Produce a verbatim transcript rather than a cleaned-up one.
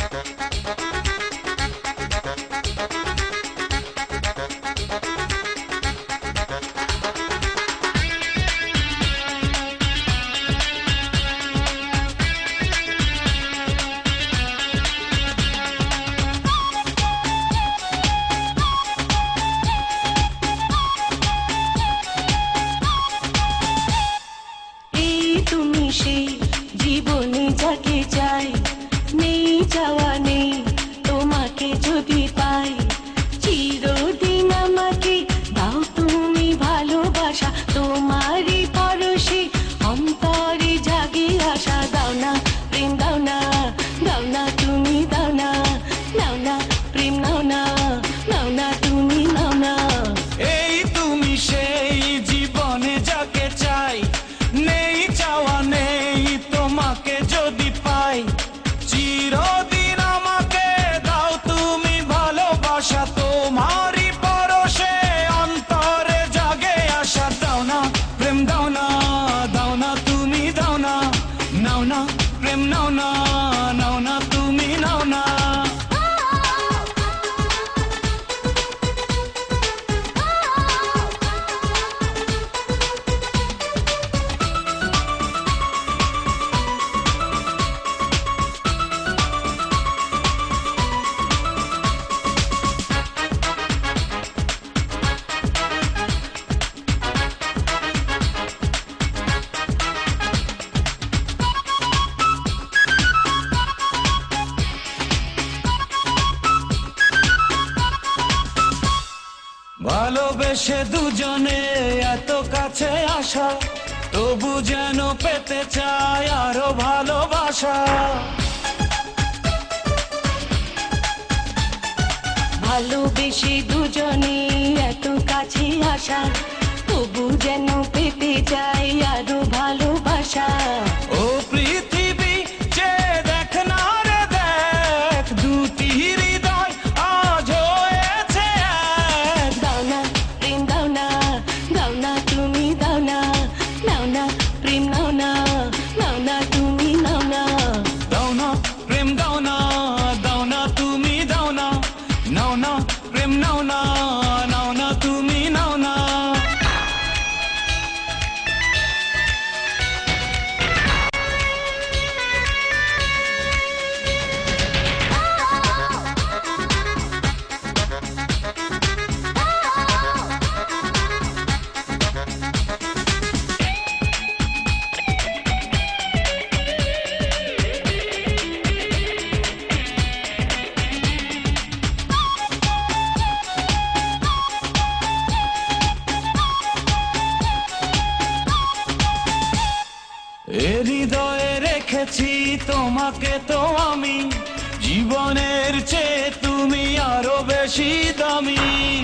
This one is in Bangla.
জীবনে যাকে চাই, নেই চাওয়া নেই তোমাকে যদি পাই, চিরদিন আমাকে দাও তুমি ভালোবাসা, তোমারই পরশে অন্তরে জাগে আশা। দাও না প্রেম দাও না, দাও না তুমি দাও না, নাও না প্রেম নাও না, নাও না তুমি নাও না। এই তুমি সেই জীবনে যাকে চাই, নেই চাওয়া নেই তোমাকে যদি পাই, চিরদিন আমাকে দাও তুমি ভালোবাসা, তোমারই পরশে অন্তরে জাগে আশা। দাও না প্রেম দাও না, দাও না তুমি দাও না, নাও না প্রেম নাও না, নাও না তুমি নাও না। ভালোবেসে দুজনে এত কাছে আসা, তবু যেন পেতে চাই আরো ভালোবাসা। ভালোবেসে দুজনে এত কাছে আসা, তবু যেন পেতে চাই আরো ভালোবাসা। ও পৃথিবী যে দেখ না রে দেখ, দুটি হৃদয় আজ হয়েছে এক। দাও না প্রেম দাও না, দাও না তুমি দাও না, নাও না প্রেম নাও না, নাও না তুমি নাও না। দাও না প্রেম দাও না, দাও না তুমি দাও না, নাও না প্রেম নাও না, নাও না তুমি নাও না। এ হৃদয়ে রেখেছি তোমাকে তো আমি, জীবনের চেয়ে তুমি আরো বেশি দামি।